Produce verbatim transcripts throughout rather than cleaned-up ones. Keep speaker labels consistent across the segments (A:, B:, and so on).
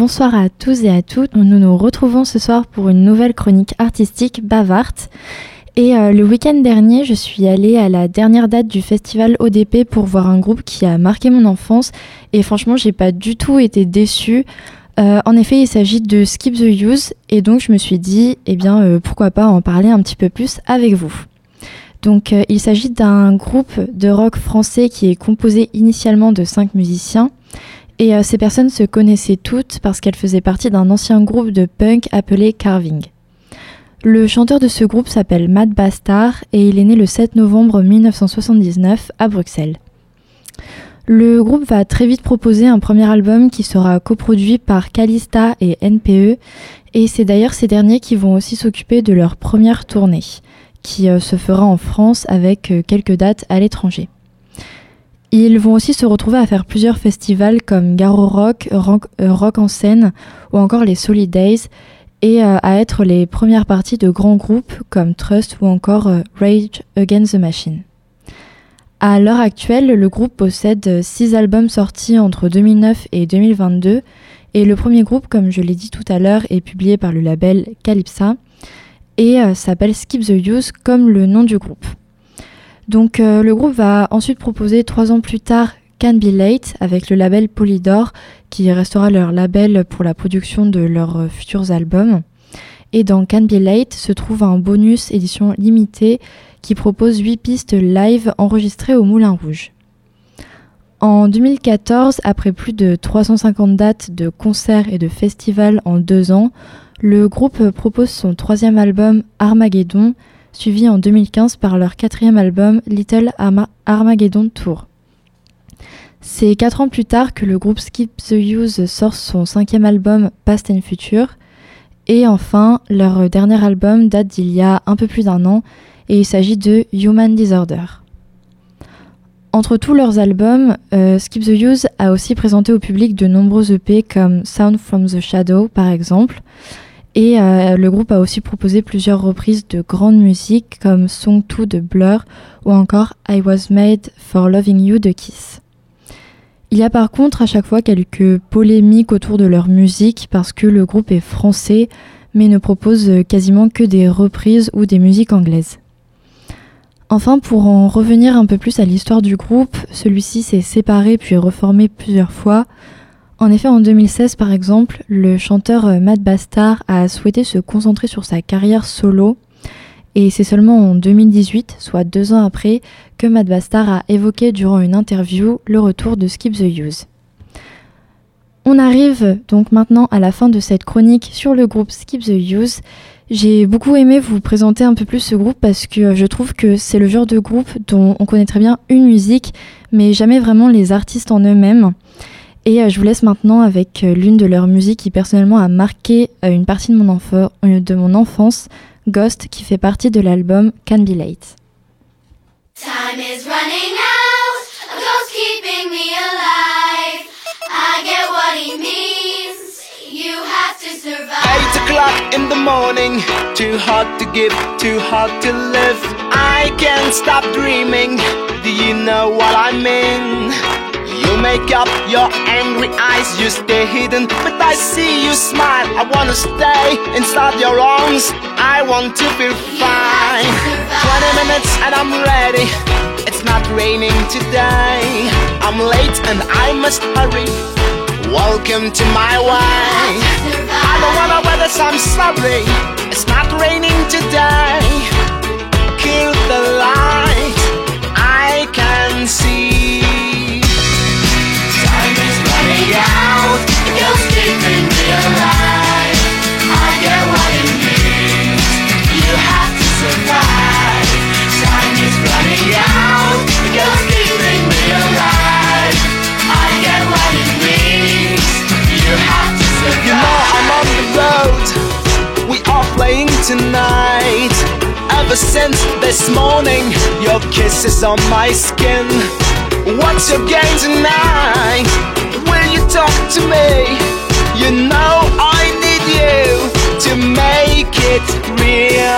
A: bonsoir à tous et à toutes. Nous nous retrouvons ce soir pour une nouvelle chronique artistique Bavarte. Et euh, le week-end dernier, je suis allée à la dernière date du festival O D P pour voir un groupe qui a marqué mon enfance. Et franchement, j'ai pas du tout été déçue. Euh, en effet, il s'agit de Skip the Use. Et donc, je me suis dit, eh bien, euh, pourquoi pas en parler un petit peu plus avec vous. Donc, euh, il s'agit d'un groupe de rock français qui est composé initialement de cinq musiciens. Et euh, ces personnes se connaissaient toutes parce qu'elles faisaient partie d'un ancien groupe de punk appelé Carving. Le chanteur de ce groupe s'appelle Matt Bastard et il est né le sept novembre mille neuf cent soixante-dix-neuf à Bruxelles. Le groupe va très vite proposer un premier album qui sera coproduit par Calista et N P E et c'est d'ailleurs ces derniers qui vont aussi s'occuper de leur première tournée qui euh, se fera en France avec euh, quelques dates à l'étranger. Ils vont aussi se retrouver à faire plusieurs festivals comme Garo Rock, Rock, euh, Rock en scène ou encore les Solid Days et euh, à être les premières parties de grands groupes comme Trust ou encore euh, Rage Against the Machine. À l'heure actuelle, le groupe possède six albums sortis entre deux mille neuf et deux mille vingt-deux et le premier groupe, comme je l'ai dit tout à l'heure, est publié par le label Calypsa et euh, s'appelle Skip the Use comme le nom du groupe. Donc euh, le groupe va ensuite proposer trois ans plus tard Can't Be Late avec le label Polydor qui restera leur label pour la production de leurs euh, futurs albums. Et dans Can't Be Late se trouve un bonus édition limitée qui propose huit pistes live enregistrées au Moulin Rouge. En deux mille quatorze, après plus de trois cent cinquante dates de concerts et de festivals en deux ans, le groupe propose son troisième album Armageddon, suivi en deux mille quinze par leur quatrième album Little Arma- Armageddon Tour. C'est quatre ans plus tard que le groupe Skip the Use sort son cinquième album Past and Future, et enfin leur dernier album date d'il y a un peu plus d'un an, et il s'agit de Human Disorder. Entre tous leurs albums, euh, Skip the Use a aussi présenté au public de nombreux E P comme Sound from the Shadow par exemple, et euh, le groupe a aussi proposé plusieurs reprises de grandes musiques comme Song two de Blur ou encore I Was Made for Loving You de Kiss. Il y a par contre à chaque fois quelques polémiques autour de leur musique parce que le groupe est français mais ne propose quasiment que des reprises ou des musiques anglaises. Enfin, pour en revenir un peu plus à l'histoire du groupe, celui-ci s'est séparé puis reformé plusieurs fois. En effet, en deux mille seize par exemple, le chanteur Matt Bastard a souhaité se concentrer sur sa carrière solo et c'est seulement en deux mille dix-huit, soit deux ans après, que Matt Bastard a évoqué durant une interview le retour de Skip the Use. On arrive donc maintenant à la fin de cette chronique sur le groupe Skip the Use. J'ai beaucoup aimé vous présenter un peu plus ce groupe parce que je trouve que c'est le genre de groupe dont on connaît très bien une musique, mais jamais vraiment les artistes en eux-mêmes. Et je vous laisse maintenant avec l'une de leurs musiques qui personnellement a marqué une partie de mon, enf- de mon enfance, Ghost, qui fait partie de l'album Can't Be Late.
B: Time is running out, a ghost keeping me alive. I get what he means, you have to survive.
C: Eight o'clock in the morning, too hard to give, too hard to live. I can't stop dreaming, do you know what I mean? You make up your angry eyes, you stay hidden, but I see you smile. I wanna stay inside your arms, I want to feel fine. Twenty minutes and I'm ready, it's not raining today. I'm late and I must hurry, welcome to my way. I don't wanna wear this, I'm sorry, it's not raining today. Kill the light, I can see.
B: Out, the ghost keeping me alive. I get what it means, you have to survive. Time is running out, the ghost keeping me alive. I get what it means, you have to survive.
C: You know I'm on the road, we are playing tonight. Ever since this morning, your kiss is on my skin. What's your game tonight? Will you talk to me? You know I need you to make it real.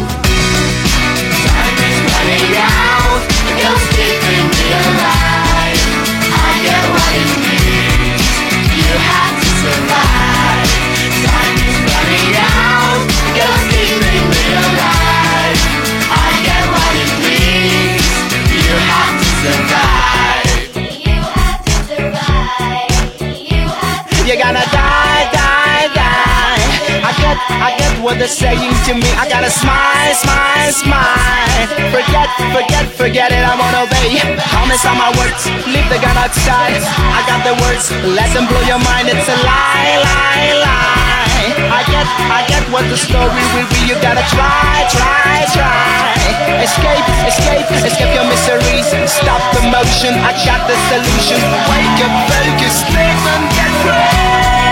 B: Time is running out, the ghost keeping me alive. I get what it means, you have to survive.
C: get, I get what they're saying to me. I gotta smile, smile, smile. Forget, forget, forget it, I won't obey. Promise on my words, leave the gun outside. I got the words, let them blow your mind. It's a lie, lie, lie. I get, I get what the story will be. You gotta try, try, try. Escape, escape, escape your miseries. Stop the motion, I got the solution. Wake up, focus, live and get free.